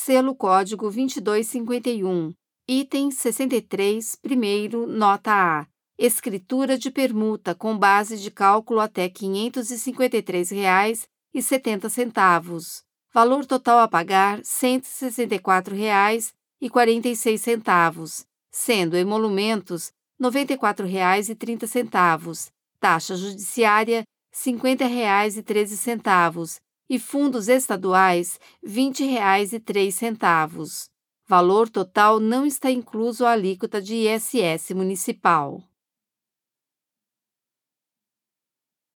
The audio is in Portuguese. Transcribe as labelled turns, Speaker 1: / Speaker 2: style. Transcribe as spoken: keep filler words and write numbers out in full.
Speaker 1: selo código vinte e dois cinquenta e um, item sessenta e três, primeiro, nota A, escritura de permuta com base de cálculo até quinhentos e cinquenta e três reais e setenta centavos. Valor total a pagar cento e sessenta e quatro reais e quarenta e seis centavos, sendo emolumentos noventa e quatro reais e trinta centavos, taxa judiciária cinquenta reais e treze centavos e fundos estaduais vinte reais e três centavos. Valor total não está incluso a alíquota de I S S municipal.